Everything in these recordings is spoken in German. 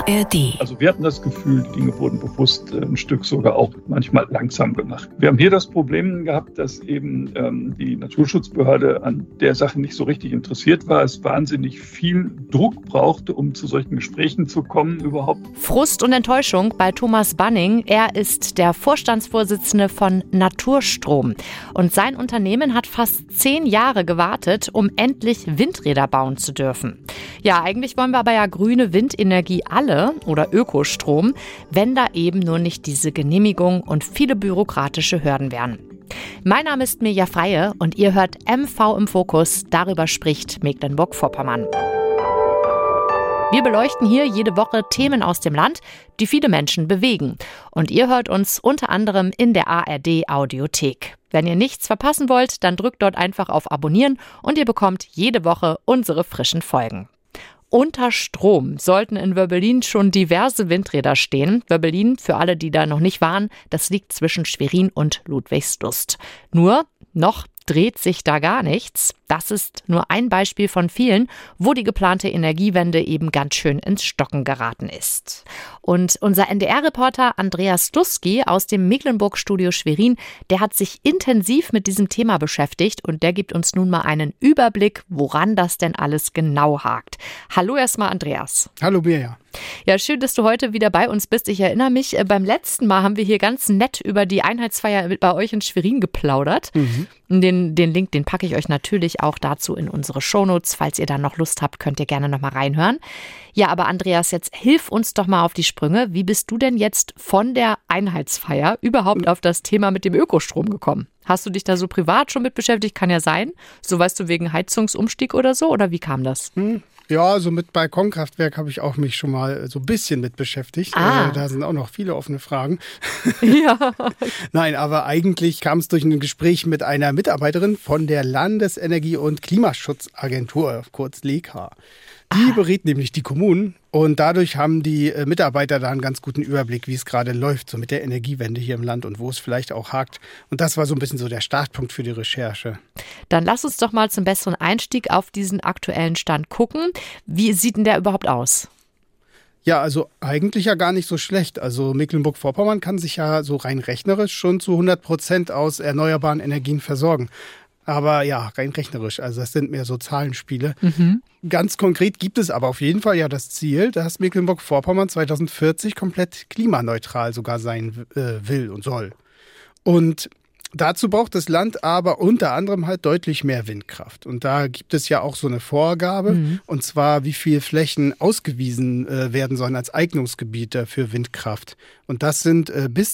ARD. Also wir hatten das Gefühl, die Dinge wurden bewusst ein Stück sogar auch manchmal langsam gemacht. Wir haben hier das Problem gehabt, dass eben die Naturschutzbehörde an der Sache nicht so richtig interessiert war. Es wahnsinnig viel Druck brauchte, um zu solchen Gesprächen zu kommen überhaupt. Frust und Enttäuschung bei Thomas Banning. Er ist der Vorstandsvorsitzende von Naturstrom. Und sein Unternehmen hat fast 10 Jahre gewartet, um endlich Windräder bauen zu dürfen. Ja, eigentlich wollen wir aber ja grüne Windenergie alle oder Ökostrom, wenn da eben nur nicht diese Genehmigung und viele bürokratische Hürden wären. Mein Name ist Mirja Freie und ihr hört MV im Fokus. Darüber spricht Mecklenburg-Vorpommern. Wir beleuchten hier jede Woche Themen aus dem Land, die viele Menschen bewegen. Und ihr hört uns unter anderem in der ARD-Audiothek. Wenn ihr nichts verpassen wollt, dann drückt dort einfach auf Abonnieren und ihr bekommt jede Woche unsere frischen Folgen. Unter Strom sollten in Wöbbelin schon diverse Windräder stehen. Wöbbelin, für alle, die da noch nicht waren, das liegt zwischen Schwerin und Ludwigslust. Nur noch dreht sich da gar nichts. Das ist nur ein Beispiel von vielen, wo die geplante Energiewende eben ganz schön ins Stocken geraten ist. Und unser NDR-Reporter Andreas Dusky aus dem Mecklenburg-Studio Schwerin, der hat sich intensiv mit diesem Thema beschäftigt und der gibt uns nun mal einen Überblick, woran das denn alles genau hakt. Hallo erstmal Andreas. Hallo Mirja. Ja, schön, dass du heute wieder bei uns bist. Ich erinnere mich, beim letzten Mal haben wir hier ganz nett über die Einheitsfeier bei euch in Schwerin geplaudert. Den Link, den packe ich euch natürlich auch dazu in unsere Shownotes. Falls ihr da noch Lust habt, könnt ihr gerne noch mal reinhören. Ja, aber Andreas, jetzt hilf uns doch mal auf die Sprünge. Wie bist du denn jetzt von der Einheitsfeier überhaupt auf das Thema mit dem Ökostrom gekommen? Hast du dich da so privat schon mit beschäftigt? Kann ja sein. So weißt du, wegen Heizungsumstieg oder so? Oder wie kam das? Ja, so mit Balkonkraftwerk habe ich auch mich schon mal so ein bisschen mit beschäftigt. Da sind auch noch viele offene Fragen. Ja. Nein, aber eigentlich kam es durch ein Gespräch mit einer Mitarbeiterin von der Landesenergie- und Klimaschutzagentur, kurz LEKA. Die berät nämlich die Kommunen und dadurch haben die Mitarbeiter da einen ganz guten Überblick, wie es gerade läuft, so mit der Energiewende hier im Land und wo es vielleicht auch hakt. Und das war so ein bisschen so der Startpunkt für die Recherche. Dann lass uns doch mal zum besseren Einstieg auf diesen aktuellen Stand gucken. Wie sieht denn der überhaupt aus? Ja, also eigentlich ja gar nicht so schlecht. Also Mecklenburg-Vorpommern kann sich ja so rein rechnerisch schon zu 100% aus erneuerbaren Energien versorgen. Aber ja, rein rechnerisch, also das sind mehr so Zahlenspiele. Ganz konkret gibt es aber auf jeden Fall ja das Ziel, dass Mecklenburg-Vorpommern 2040 komplett klimaneutral sogar sein will und soll. Und dazu braucht das Land aber unter anderem halt deutlich mehr Windkraft. Und da gibt es ja auch so eine Vorgabe, und zwar wie viel Flächen ausgewiesen werden sollen als Eignungsgebiete für Windkraft. Und das sind bis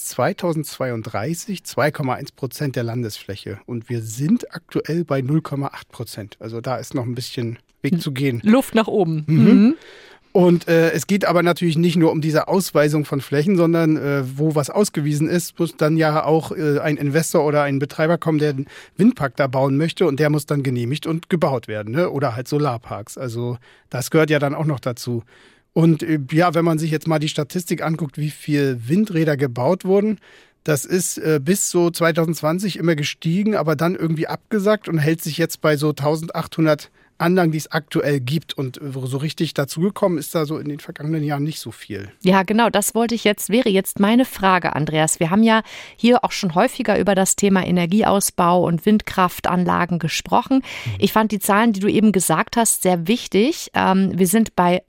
2032 2,1% der Landesfläche. Und wir sind aktuell bei 0,8%. Also da ist noch ein bisschen Weg zu gehen. Luft nach oben. Und es geht aber natürlich nicht nur um diese Ausweisung von Flächen, sondern wo was ausgewiesen ist, muss dann ja auch ein Investor oder ein Betreiber kommen, der einen Windpark da bauen möchte und der muss dann genehmigt und gebaut werden, ne? Oder halt Solarparks. Also das gehört ja dann auch noch dazu. Und ja, wenn man sich jetzt mal die Statistik anguckt, wie viel Windräder gebaut wurden, das ist bis so 2020 immer gestiegen, aber dann irgendwie abgesackt und hält sich jetzt bei so 1800 Anlagen, die es aktuell gibt. Und so richtig dazugekommen ist da so in den vergangenen Jahren nicht so viel. Ja, genau, das wäre jetzt meine Frage, Andreas. Wir haben ja hier auch schon häufiger über das Thema Energieausbau und Windkraftanlagen gesprochen. Ich fand die Zahlen, die du eben gesagt hast, sehr wichtig. Wir sind bei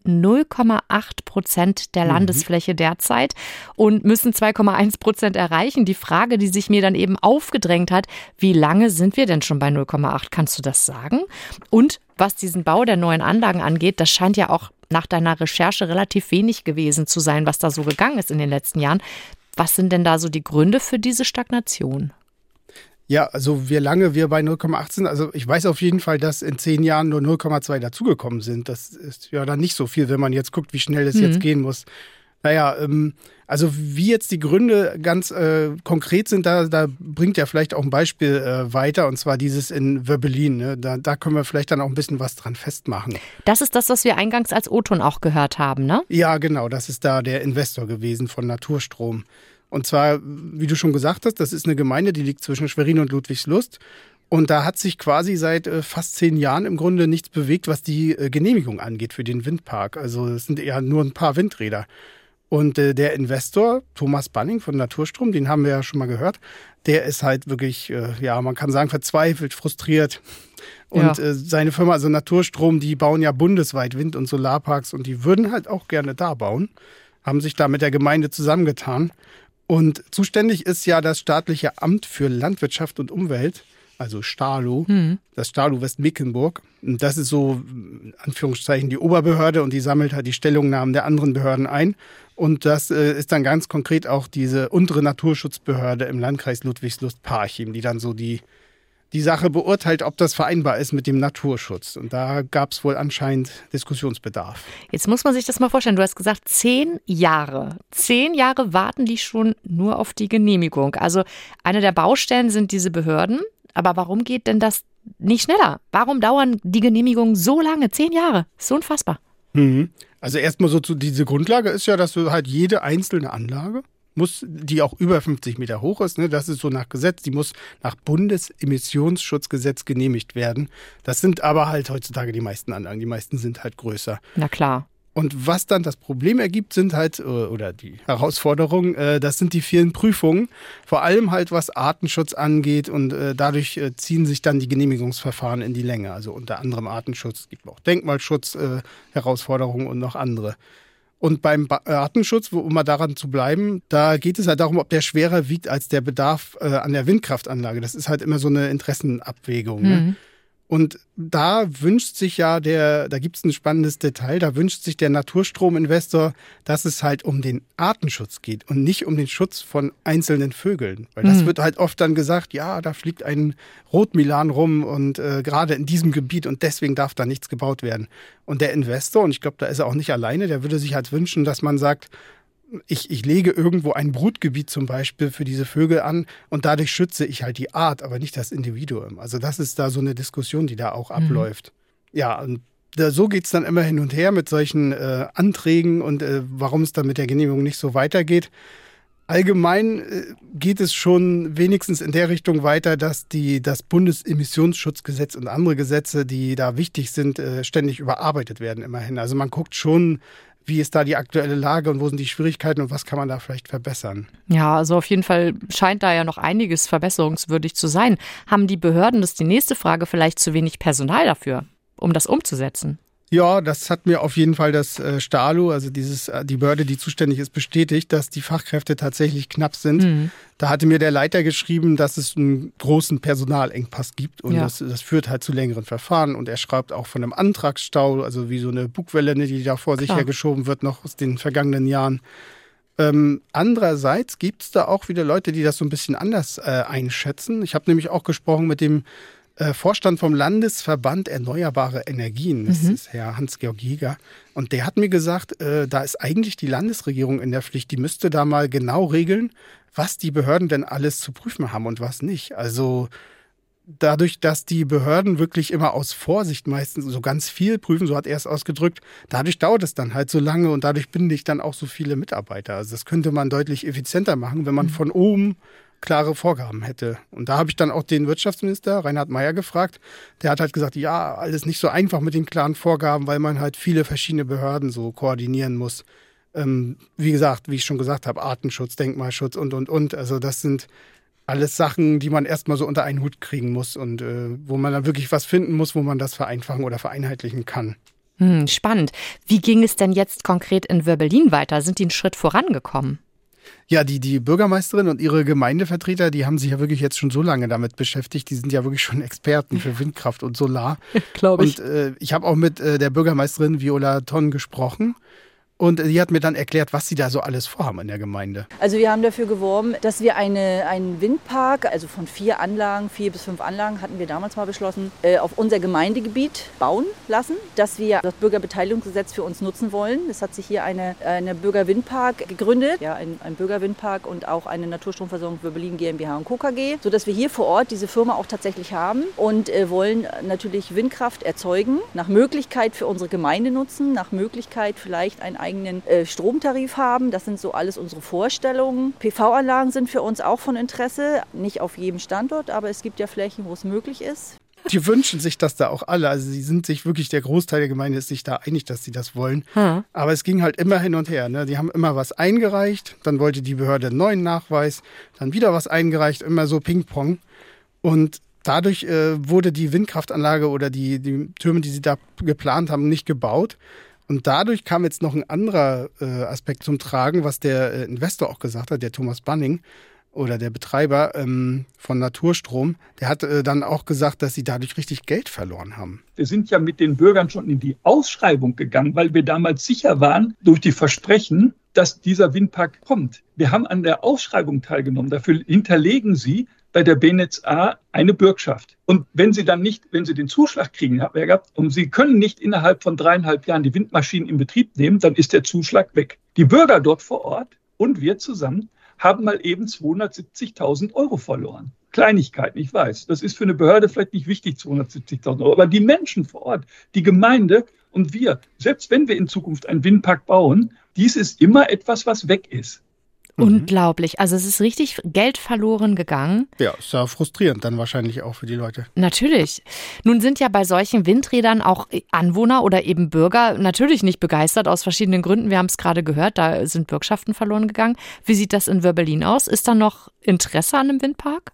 0,8% der Landesfläche derzeit und müssen 2,1% erreichen. Die Frage, die sich mir dann eben aufgedrängt hat, wie lange sind wir denn schon bei 0,8? Kannst du das sagen? Und was diesen Bau der neuen Anlagen angeht, das scheint ja auch nach deiner Recherche relativ wenig gewesen zu sein, was da so gegangen ist in den letzten Jahren. Was sind denn da so die Gründe für diese Stagnation? Ja, also wie lange wir bei 0,8 sind, also ich weiß auf jeden Fall, dass in 10 Jahren nur 0,2 dazugekommen sind. Das ist ja dann nicht so viel, wenn man jetzt guckt, wie schnell es jetzt gehen muss. Naja, also wie jetzt die Gründe ganz konkret sind, da bringt ja vielleicht auch ein Beispiel weiter, und zwar dieses in Wöbbelin. Ne? Da können wir vielleicht dann auch ein bisschen was dran festmachen. Das ist das, was wir eingangs als O-Ton auch gehört haben, ne? Ja, genau, das ist da der Investor gewesen von Naturstrom. Und zwar, wie du schon gesagt hast, das ist eine Gemeinde, die liegt zwischen Schwerin und Ludwigslust. Und da hat sich quasi seit fast 10 Jahren im Grunde nichts bewegt, was die Genehmigung angeht für den Windpark. Also es sind ja nur ein paar Windräder. Und der Investor, Thomas Banning von Naturstrom, den haben wir ja schon mal gehört, der ist halt wirklich, man kann sagen, verzweifelt, frustriert. Und seine Firma, also Naturstrom, die bauen ja bundesweit Wind- und Solarparks und die würden halt auch gerne da bauen, haben sich da mit der Gemeinde zusammengetan. Und zuständig ist ja das staatliche Amt für Landwirtschaft und Umwelt, also STALO, das STALO Westmecklenburg. Und das ist so, in Anführungszeichen, die Oberbehörde und die sammelt halt die Stellungnahmen der anderen Behörden ein. Und das ist dann ganz konkret auch diese untere Naturschutzbehörde im Landkreis Ludwigslust-Parchim, die dann so die Sache beurteilt, ob das vereinbar ist mit dem Naturschutz. Und da gab es wohl anscheinend Diskussionsbedarf. Jetzt muss man sich das mal vorstellen. Du hast gesagt, 10 Jahre. 10 Jahre warten die schon nur auf die Genehmigung. Also eine der Baustellen sind diese Behörden. Aber warum geht denn das nicht schneller? Warum dauern die Genehmigungen so lange? 10 Jahre. So unfassbar. Also erstmal so diese Grundlage ist ja, dass du halt jede einzelne Anlage muss, die auch über 50 Meter hoch ist, ne, das ist so nach Gesetz, die muss nach Bundesemissionsschutzgesetz genehmigt werden. Das sind aber halt heutzutage die meisten Anlagen, die meisten sind halt größer. Na klar. Und was dann das Problem ergibt, sind halt, oder die Herausforderung, das sind die vielen Prüfungen, vor allem halt was Artenschutz angeht und dadurch ziehen sich dann die Genehmigungsverfahren in die Länge. Also unter anderem Artenschutz, es gibt auch Denkmalschutz, Herausforderungen und noch andere. Und beim Artenschutz, um mal daran zu bleiben, da geht es halt darum, ob der schwerer wiegt als der Bedarf an der Windkraftanlage. Das ist halt immer so eine Interessenabwägung. Ne? Und da wünscht sich ja da gibt es ein spannendes Detail, da wünscht sich der Naturstrominvestor, dass es halt um den Artenschutz geht und nicht um den Schutz von einzelnen Vögeln. Weil das wird halt oft dann gesagt, ja, da fliegt ein Rotmilan rum und gerade in diesem Gebiet und deswegen darf da nichts gebaut werden. Und der Investor, und ich glaube, da ist er auch nicht alleine, der würde sich halt wünschen, dass man sagt, ich lege irgendwo ein Brutgebiet zum Beispiel für diese Vögel an und dadurch schütze ich halt die Art, aber nicht das Individuum. Also das ist da so eine Diskussion, die da auch abläuft. Ja, und so geht's dann immer hin und her mit solchen Anträgen und warum es dann mit der Genehmigung nicht so weitergeht. Allgemein geht es schon wenigstens in der Richtung weiter, dass das Bundesemissionsschutzgesetz und andere Gesetze, die da wichtig sind, ständig überarbeitet werden immerhin. Also man guckt schon, wie ist da die aktuelle Lage und wo sind die Schwierigkeiten und was kann man da vielleicht verbessern? Ja, also auf jeden Fall scheint da ja noch einiges verbesserungswürdig zu sein. Haben die Behörden, das ist die nächste Frage, vielleicht zu wenig Personal dafür, um das umzusetzen? Ja, das hat mir auf jeden Fall das STALO, also die Behörde, die zuständig ist, bestätigt, dass die Fachkräfte tatsächlich knapp sind. Da hatte mir der Leiter geschrieben, dass es einen großen Personalengpass gibt und das führt halt zu längeren Verfahren. Und er schreibt auch von einem Antragsstau, also wie so eine Bugwelle, die da vor sich hergeschoben wird, noch aus den vergangenen Jahren. Andererseits gibt es da auch wieder Leute, die das so ein bisschen anders einschätzen. Ich habe nämlich auch gesprochen mit dem Vorstand vom Landesverband Erneuerbare Energien, das ist Herr Hans-Georg Jäger. Und der hat mir gesagt, da ist eigentlich die Landesregierung in der Pflicht, die müsste da mal genau regeln, was die Behörden denn alles zu prüfen haben und was nicht. Also dadurch, dass die Behörden wirklich immer aus Vorsicht meistens so ganz viel prüfen, so hat er es ausgedrückt, dadurch dauert es dann halt so lange und dadurch binde ich dann auch so viele Mitarbeiter. Also das könnte man deutlich effizienter machen, wenn man von oben klare Vorgaben hätte. Und da habe ich dann auch den Wirtschaftsminister Reinhard Meier gefragt. Der hat halt gesagt, ja, alles nicht so einfach mit den klaren Vorgaben, weil man halt viele verschiedene Behörden so koordinieren muss. Wie gesagt, wie ich schon gesagt habe, Artenschutz, Denkmalschutz und. Also das sind alles Sachen, die man erstmal so unter einen Hut kriegen muss und wo man dann wirklich was finden muss, wo man das vereinfachen oder vereinheitlichen kann. Spannend. Wie ging es denn jetzt konkret in Wöbbelin weiter? Sind die einen Schritt vorangekommen? Ja, die Bürgermeisterin und ihre Gemeindevertreter, die haben sich ja wirklich jetzt schon so lange damit beschäftigt. Die sind ja wirklich schon Experten für Windkraft und Solar. Glaube ich. Und ich habe auch mit der Bürgermeisterin Viola Tonn gesprochen. Und die hat mir dann erklärt, was sie da so alles vorhaben in der Gemeinde. Also wir haben dafür geworben, dass wir einen Windpark, also von 4 bis 5 Anlagen, hatten wir damals mal beschlossen, auf unser Gemeindegebiet bauen lassen, dass wir das Bürgerbeteiligungsgesetz für uns nutzen wollen. Es hat sich hier eine Bürgerwindpark gegründet, ja, ein Bürgerwindpark und auch eine Naturstromversorgung Wöbbelin GmbH und Co. KG, sodass wir hier vor Ort diese Firma auch tatsächlich haben und wollen natürlich Windkraft erzeugen, nach Möglichkeit für unsere Gemeinde nutzen, nach Möglichkeit vielleicht ein eigenen Stromtarif haben. Das sind so alles unsere Vorstellungen. PV-Anlagen sind für uns auch von Interesse. Nicht auf jedem Standort, aber es gibt ja Flächen, wo es möglich ist. Die wünschen sich das da auch alle. Also sie sind sich wirklich, der Großteil der Gemeinde ist sich da einig, dass sie das wollen. Aber es ging halt immer hin und her. Ne? Die haben immer was eingereicht, dann wollte die Behörde einen neuen Nachweis, dann wieder was eingereicht, immer so Ping-Pong. Und dadurch wurde die Windkraftanlage oder die Türme, die sie da geplant haben, nicht gebaut. Und dadurch kam jetzt noch ein anderer Aspekt zum Tragen, was der Investor auch gesagt hat, der Thomas Banning oder der Betreiber von Naturstrom. Der hat dann auch gesagt, dass sie dadurch richtig Geld verloren haben. Wir sind ja mit den Bürgern schon in die Ausschreibung gegangen, weil wir damals sicher waren, durch die Versprechen, dass dieser Windpark kommt. Wir haben an der Ausschreibung teilgenommen. Dafür hinterlegen sie bei der BNetZ A eine Bürgschaft. Und wenn sie den Zuschlag kriegen, und sie können nicht innerhalb von 3,5 Jahren die Windmaschinen in Betrieb nehmen, dann ist der Zuschlag weg. Die Bürger dort vor Ort und wir zusammen haben mal eben 270.000 € verloren. Kleinigkeit, ich weiß. Das ist für eine Behörde vielleicht nicht wichtig, 270.000 €. Aber die Menschen vor Ort, die Gemeinde und wir, selbst wenn wir in Zukunft einen Windpark bauen, dies ist immer etwas, was weg ist. Unglaublich. Also es ist richtig Geld verloren gegangen. Ja, ist ja frustrierend dann wahrscheinlich auch für die Leute. Natürlich. Nun sind ja bei solchen Windrädern auch Anwohner oder eben Bürger natürlich nicht begeistert aus verschiedenen Gründen. Wir haben es gerade gehört, da sind Bürgschaften verloren gegangen. Wie sieht das in Wörbelin aus? Ist da noch Interesse an einem Windpark?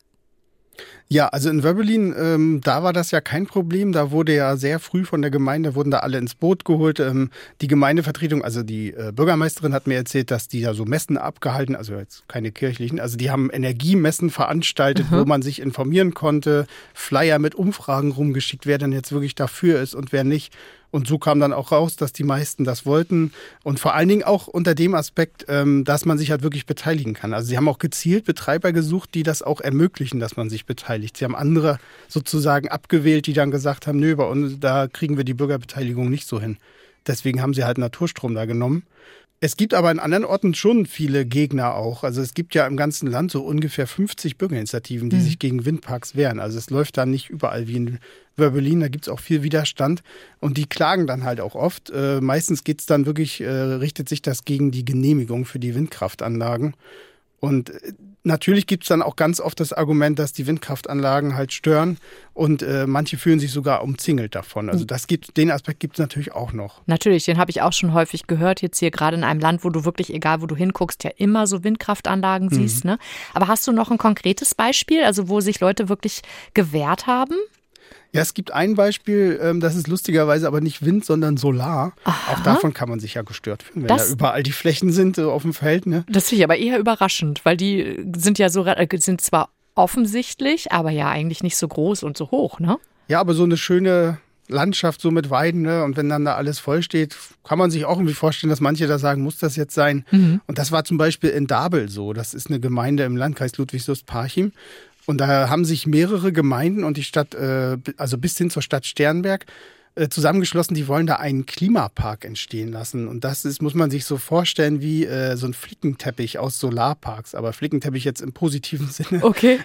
Ja, also in Wörbelin, da war das ja kein Problem. Da wurde ja sehr früh von der Gemeinde, wurden da alle ins Boot geholt. Die Gemeindevertretung, also die Bürgermeisterin hat mir erzählt, dass die da so Messen abgehalten, also jetzt keine kirchlichen, also die haben Energiemessen veranstaltet, wo man sich informieren konnte, Flyer mit Umfragen rumgeschickt, wer denn jetzt wirklich dafür ist und wer nicht. Und so kam dann auch raus, dass die meisten das wollten. Und vor allen Dingen auch unter dem Aspekt, dass man sich halt wirklich beteiligen kann. Also sie haben auch gezielt Betreiber gesucht, die das auch ermöglichen, dass man sich beteiligt. Sie haben andere sozusagen abgewählt, die dann gesagt haben, nö, bei uns, da kriegen wir die Bürgerbeteiligung nicht so hin. Deswegen haben sie halt Naturstrom da genommen. Es gibt aber in anderen Orten schon viele Gegner auch. Also es gibt ja im ganzen Land so ungefähr 50 Bürgerinitiativen, die sich gegen Windparks wehren. Also es läuft da nicht überall wie in Wörbelin, da gibt es auch viel Widerstand und die klagen dann halt auch oft. Meistens geht's dann wirklich, richtet sich das gegen die Genehmigung für die Windkraftanlagen. Und natürlich gibt es dann auch ganz oft das Argument, dass die Windkraftanlagen halt stören und manche fühlen sich sogar umzingelt davon. Also den Aspekt gibt es natürlich auch noch. Natürlich, den habe ich auch schon häufig gehört, jetzt hier gerade in einem Land, wo du wirklich, egal wo du hinguckst, ja immer so Windkraftanlagen siehst. Ne? Aber hast du noch ein konkretes Beispiel, also wo sich Leute wirklich gewehrt haben? Ja, es gibt ein Beispiel, das ist lustigerweise aber nicht Wind, sondern Solar. Aha. Auch davon kann man sich ja gestört fühlen, wenn da überall die Flächen sind auf dem Feld. Ne? Das finde ich aber eher überraschend, weil die sind ja sind zwar offensichtlich, aber ja eigentlich nicht so groß und so hoch, ne? Ja, aber so eine schöne Landschaft so mit Weiden, ne? Und wenn dann da alles voll steht, kann man sich auch irgendwie vorstellen, dass manche da sagen, muss das jetzt sein? Und das war zum Beispiel in Dabel so. Das ist eine Gemeinde im Landkreis Ludwigslust-Parchim. Und da haben sich mehrere Gemeinden und die Stadt, also bis hin zur Stadt Sternberg, zusammengeschlossen, die wollen da einen Klimapark entstehen lassen. Und das muss man sich so vorstellen wie so ein Flickenteppich aus Solarparks, aber Flickenteppich jetzt im positiven Sinne. Okay.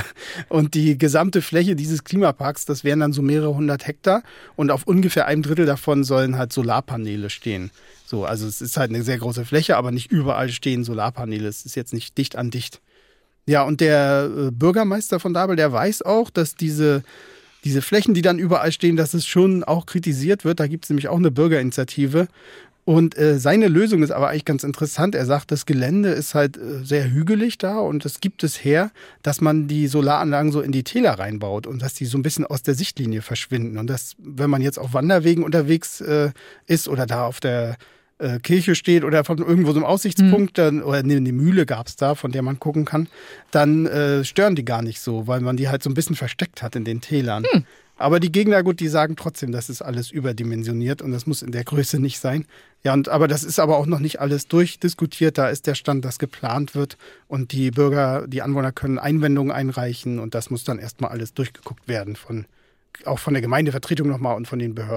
Und die gesamte Fläche dieses Klimaparks, das wären dann so mehrere 100 Hektar und auf ungefähr 1/3 davon sollen halt Solarpaneele stehen. So, also es ist halt eine sehr große Fläche, aber nicht überall stehen Solarpaneele. Es ist jetzt nicht dicht an dicht. Ja, und der Bürgermeister von Dabel, der weiß auch, dass diese Flächen, die dann überall stehen, dass es schon auch kritisiert wird. Da gibt es nämlich auch eine Bürgerinitiative. Und seine Lösung ist aber eigentlich ganz interessant. Er sagt, das Gelände ist halt sehr hügelig da und es gibt es her, dass man die Solaranlagen so in die Täler reinbaut und dass die so ein bisschen aus der Sichtlinie verschwinden. Und das, wenn man jetzt auf Wanderwegen unterwegs ist oder da auf der Kirche steht oder von irgendwo so einem Aussichtspunkt, dann, oder eine Mühle gab es da, von der man gucken kann, dann stören die gar nicht so, weil man die halt so ein bisschen versteckt hat in den Tälern. Aber die Gegner, gut, die sagen trotzdem, das ist alles überdimensioniert und das muss in der Größe nicht sein. Ja, aber das ist aber auch noch nicht alles durchdiskutiert. Da ist der Stand, dass geplant wird und die Anwohner können Einwendungen einreichen und das muss dann erstmal alles durchgeguckt werden, auch von der Gemeindevertretung nochmal und von den Behörden.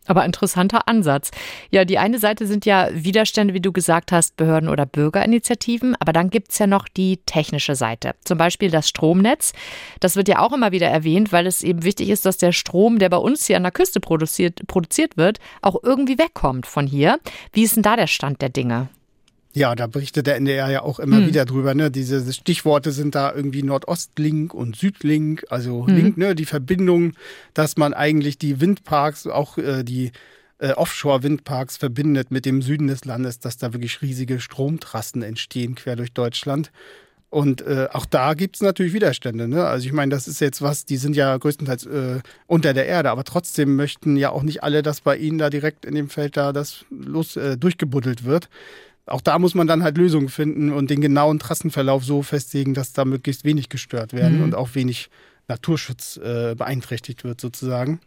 Aber interessanter Ansatz. Ja, die eine Seite sind ja Widerstände, wie du gesagt hast, Behörden- oder Bürgerinitiativen. Aber dann gibt es ja noch die technische Seite. Zum Beispiel das Stromnetz. Das wird ja auch immer wieder erwähnt, weil es eben wichtig ist, dass der Strom, der bei uns hier an der Küste produziert wird, auch irgendwie wegkommt von hier. Wie ist denn da der Stand der Dinge? Ja, da berichtet der NDR ja auch immer wieder drüber. Ne? Diese Stichworte sind da irgendwie Nordostlink und Südlink. Also Link, ne? Die Verbindung, dass man eigentlich die Windparks, auch die Offshore-Windparks verbindet mit dem Süden des Landes, dass da wirklich riesige Stromtrassen entstehen quer durch Deutschland. Und auch da gibt's natürlich Widerstände. Ne? Also ich meine, das ist jetzt was, die sind ja größtenteils unter der Erde, aber trotzdem möchten ja auch nicht alle, dass bei ihnen da direkt in dem Feld da das durchgebuddelt wird. Auch da muss man dann halt Lösungen finden und den genauen Trassenverlauf so festlegen, dass da möglichst wenig gestört werden und auch wenig Naturschutz beeinträchtigt wird sozusagen.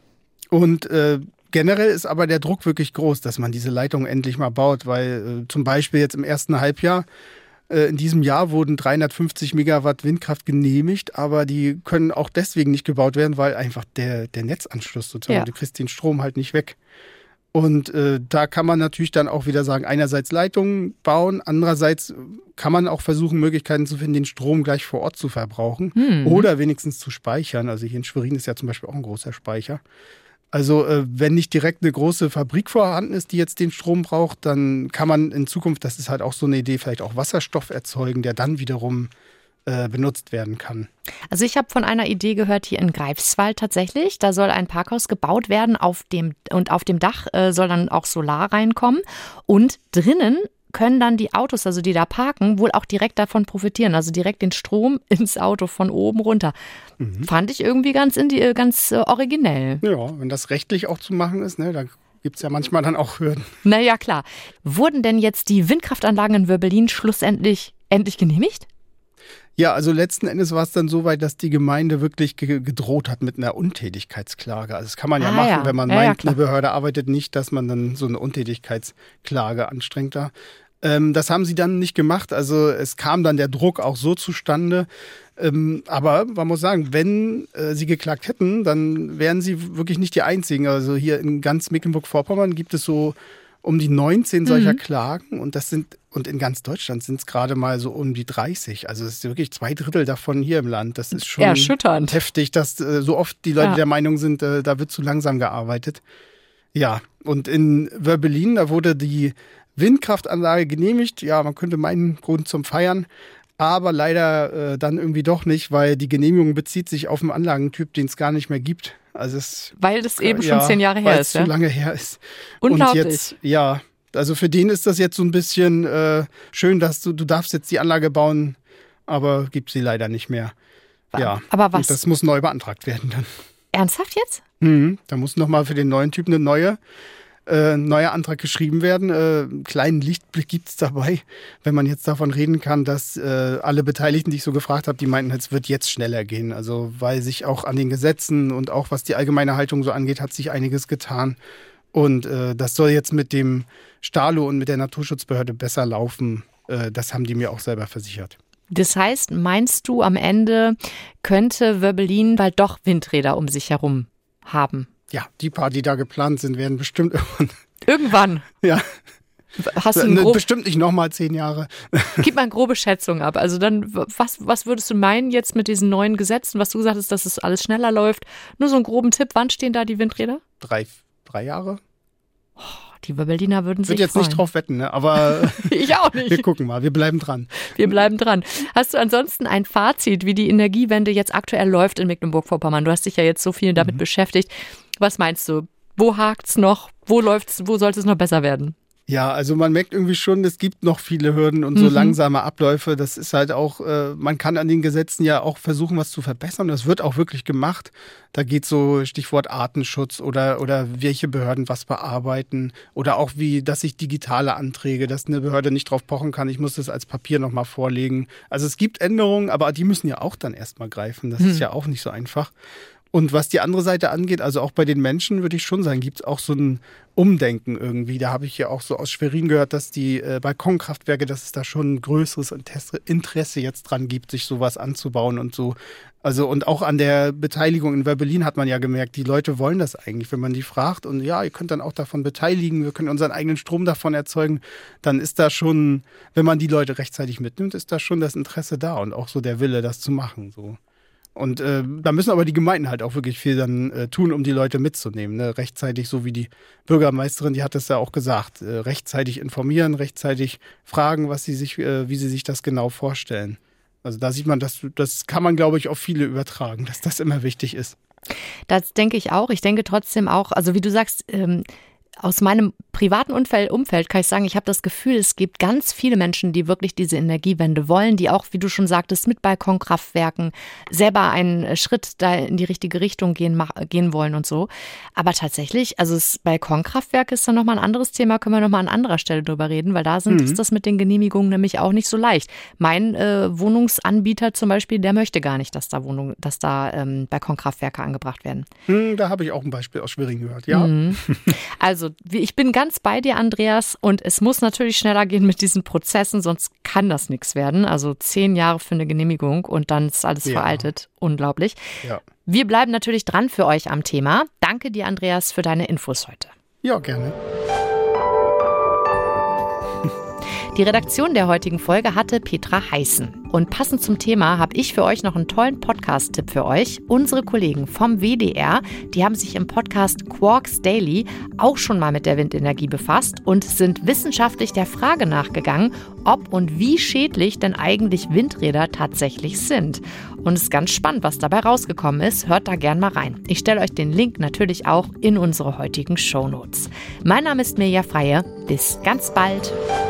Und generell ist aber der Druck wirklich groß, dass man diese Leitung endlich mal baut, weil zum Beispiel jetzt im ersten Halbjahr in diesem Jahr wurden 350 Megawatt Windkraft genehmigt, aber die können auch deswegen nicht gebaut werden, weil einfach der Netzanschluss sozusagen, du kriegst den Strom halt nicht weg. Und da kann man natürlich dann auch wieder sagen, einerseits Leitungen bauen, andererseits kann man auch versuchen, Möglichkeiten zu finden, den Strom gleich vor Ort zu verbrauchen oder wenigstens zu speichern. Also hier in Schwerin ist ja zum Beispiel auch ein großer Speicher. Also wenn nicht direkt eine große Fabrik vorhanden ist, die jetzt den Strom braucht, dann kann man in Zukunft, das ist halt auch so eine Idee, vielleicht auch Wasserstoff erzeugen, der dann wiederum benutzt werden kann. Also ich habe von einer Idee gehört hier in Greifswald tatsächlich. Da soll ein Parkhaus gebaut werden auf dem Dach soll dann auch Solar reinkommen und drinnen können dann die Autos, also die da parken, wohl auch direkt davon profitieren. Also direkt den Strom ins Auto von oben runter. Fand ich irgendwie ganz originell. Ja, wenn das rechtlich auch zu machen ist, ne, da gibt es ja manchmal dann auch Hürden. Naja, klar. Wurden denn jetzt die Windkraftanlagen in Wöbbelin schlussendlich genehmigt? Ja, also letzten Endes war es dann so weit, dass die Gemeinde wirklich gedroht hat mit einer Untätigkeitsklage. Also das kann man ja machen, wenn man meint, eine Behörde arbeitet nicht, dass man dann so eine Untätigkeitsklage anstrengt da. Das haben sie dann nicht gemacht. Also es kam dann der Druck auch so zustande. Aber man muss sagen, wenn sie geklagt hätten, dann wären sie wirklich nicht die Einzigen. Also hier in ganz Mecklenburg-Vorpommern gibt es so um die 19 solcher Klagen und in ganz Deutschland sind es gerade mal so um die 30. Also es ist wirklich 2/3 davon hier im Land. Das ist schon erschütternd. Heftig, dass so oft die Leute der Meinung sind, da wird zu langsam gearbeitet. Ja, und in Wöbbelin, da wurde die Windkraftanlage genehmigt. Ja, man könnte meinen, Grund zum Feiern. Aber leider dann irgendwie doch nicht, weil die Genehmigung bezieht sich auf einen Anlagentyp, den es gar nicht mehr gibt. Also weil das eben schon 10 Jahre her ist. Weil es zu lange her ist. Unglaublich. Und jetzt, also für den ist das jetzt so ein bisschen schön, dass du darfst jetzt die Anlage bauen, aber gibt sie leider nicht mehr. Ja, aber was? Und das muss neu beantragt werden dann. Ernsthaft jetzt? Da muss nochmal für den neuen Typ ein neuer Antrag geschrieben werden. Kleinen Lichtblick gibt es dabei, wenn man jetzt davon reden kann, dass alle Beteiligten, die ich so gefragt habe, die meinten, es wird jetzt schneller gehen. Also weil sich auch an den Gesetzen und auch was die allgemeine Haltung so angeht, hat sich einiges getan. Und das soll jetzt mit dem Stalo und mit der Naturschutzbehörde besser laufen. Das haben die mir auch selber versichert. Das heißt, meinst du, am Ende könnte Wöbbelin bald doch Windräder um sich herum haben? Ja, die paar, die da geplant sind, werden bestimmt irgendwann. Ja. Hast du bestimmt nicht nochmal 10 Jahre. Gib mal eine grobe Schätzung ab. Also dann, was würdest du meinen jetzt mit diesen neuen Gesetzen, was du gesagt hast, dass es alles schneller läuft? Nur so einen groben Tipp, wann stehen da die Windräder? 3 Jahre. Oh, die Wöbbeliner würden sich freuen. Ich würde jetzt nicht drauf wetten, ne? Aber ich auch nicht. Wir gucken mal, wir bleiben dran. Wir bleiben dran. Hast du ansonsten ein Fazit, wie die Energiewende jetzt aktuell läuft in Mecklenburg-Vorpommern? Du hast dich ja jetzt so viel damit beschäftigt. Was meinst du? Wo hakt's noch? Wo sollte es noch besser werden? Ja, also man merkt irgendwie schon, es gibt noch viele Hürden und so langsame Abläufe. Das ist halt auch, man kann an den Gesetzen ja auch versuchen, was zu verbessern. Das wird auch wirklich gemacht. Da geht so Stichwort Artenschutz oder welche Behörden was bearbeiten oder auch dass ich digitale Anträge, dass eine Behörde nicht drauf pochen kann, ich muss das als Papier nochmal vorlegen. Also es gibt Änderungen, aber die müssen ja auch dann erstmal greifen. Das ist ja auch nicht so einfach. Und was die andere Seite angeht, also auch bei den Menschen, würde ich schon sagen, gibt es auch so ein Umdenken irgendwie. Da habe ich ja auch so aus Schwerin gehört, dass die Balkonkraftwerke, dass es da schon ein größeres Interesse jetzt dran gibt, sich sowas anzubauen und so. Also und auch an der Beteiligung in Berlin hat man ja gemerkt, die Leute wollen das eigentlich, wenn man die fragt. Und ja, ihr könnt dann auch davon beteiligen, wir können unseren eigenen Strom davon erzeugen. Dann ist da schon, wenn man die Leute rechtzeitig mitnimmt, ist da schon das Interesse da und auch so der Wille, das zu machen, so. Und da müssen aber die Gemeinden halt auch wirklich viel dann tun, um die Leute mitzunehmen. Ne? Rechtzeitig, so wie die Bürgermeisterin, die hat es ja auch gesagt, rechtzeitig informieren, rechtzeitig fragen, wie sie sich das genau vorstellen. Also da sieht man, das kann man, glaube ich, auf viele übertragen, dass das immer wichtig ist. Das denke ich auch. Ich denke trotzdem auch, also wie du sagst, aus meinem privaten Umfeld kann ich sagen, ich habe das Gefühl, es gibt ganz viele Menschen, die wirklich diese Energiewende wollen, die auch, wie du schon sagtest, mit Balkonkraftwerken selber einen Schritt da in die richtige Richtung gehen wollen und so. Aber tatsächlich, also das Balkonkraftwerk ist dann nochmal ein anderes Thema, können wir nochmal an anderer Stelle drüber reden, weil da ist das mit den Genehmigungen nämlich auch nicht so leicht. Mein Wohnungsanbieter zum Beispiel, der möchte gar nicht, dass da Balkonkraftwerke angebracht werden. Da habe ich auch ein Beispiel aus Schwerin gehört, ja. Also ich bin ganz bei dir, Andreas, und es muss natürlich schneller gehen mit diesen Prozessen, sonst kann das nichts werden. Also 10 Jahre für eine Genehmigung und dann ist alles veraltet. Unglaublich. Ja. Wir bleiben natürlich dran für euch am Thema. Danke dir, Andreas, für deine Infos heute. Ja, gerne. Die Redaktion der heutigen Folge hatte Petra Heißen. Und passend zum Thema habe ich für euch noch einen tollen Podcast-Tipp für euch. Unsere Kollegen vom WDR, die haben sich im Podcast Quarks Daily auch schon mal mit der Windenergie befasst und sind wissenschaftlich der Frage nachgegangen, ob und wie schädlich denn eigentlich Windräder tatsächlich sind. Und es ist ganz spannend, was dabei rausgekommen ist. Hört da gern mal rein. Ich stelle euch den Link natürlich auch in unsere heutigen Shownotes. Mein Name ist Mirja Freie. Bis ganz bald.